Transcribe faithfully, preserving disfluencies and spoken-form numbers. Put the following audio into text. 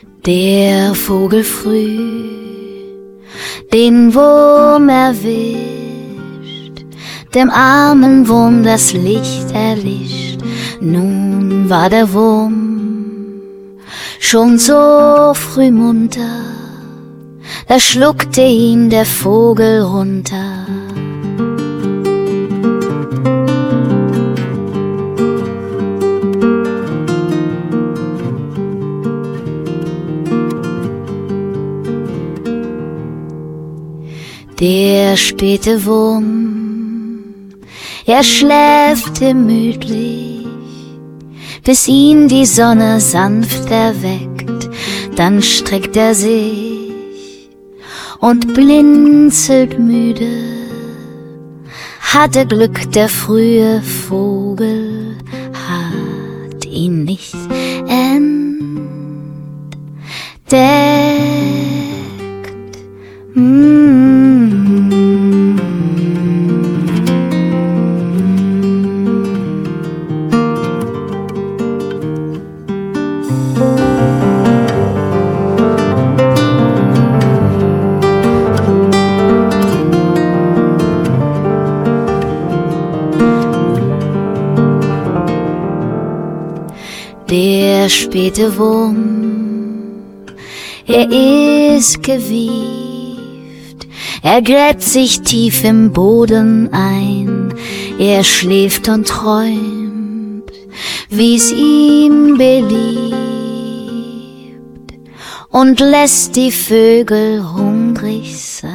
Der Vogel früh den Wurm erwischt, dem armen Wurm das Licht erlischt. Nun war der Wurm schon so früh munter, da schluckte ihn der Vogel runter. Der späte Wurm, er schläft gemütlich, bis ihn die Sonne sanft erweckt. Dann streckt er sich und blinzelt müde. Hatte Glück, der frühe Vogel hat ihn nicht entdeckt. Mm. Der späte Wurm, er ist gewieft, er gräbt sich tief im Boden ein, er schläft und träumt, wie's ihm beliebt, und lässt die Vögel hungrig sein.